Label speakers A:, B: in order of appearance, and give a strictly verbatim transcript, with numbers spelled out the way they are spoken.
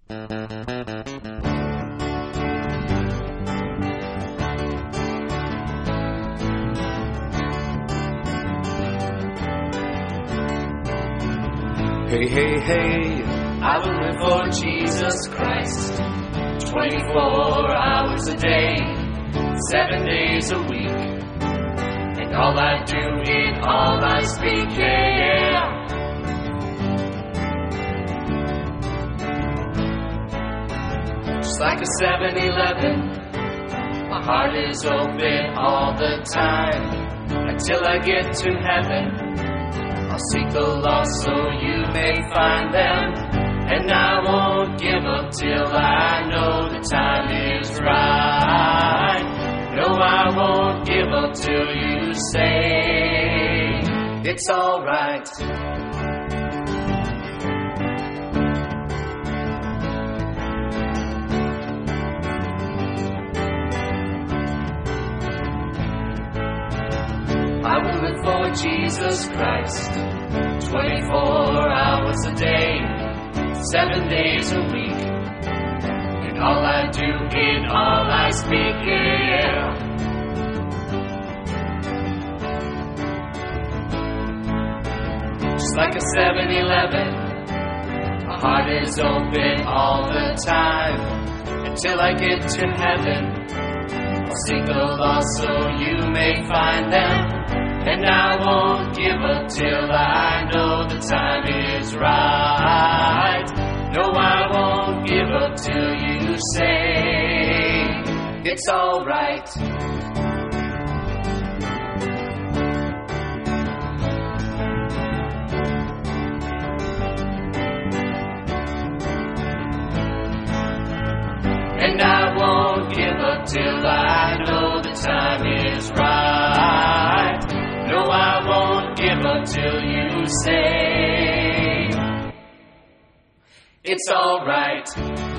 A: Hey, hey, hey, I will live for Jesus Christ, twenty-four hours a day, seven days a week, and all I do in all I speak, yeah, yeah. Just like a seven eleven, my heart is open all the time, until I get to heaven. I'll seek the lost so you may find them, and I won't give up till I know the time is right. No, I won't give up till you say it's all right. I will live for Jesus Christ, twenty-four hours a day, seven days a week, and all I do in all I speak, yeah. Just like a seven eleven, my heart is open all the time, until I get to heaven. I'll seek the lost so you may find them, and I won't give up till I know the time is right. No, I won't give up till you say it's all right. And I won't give up till I know the time is right. No, I won't give up till you say it's all right.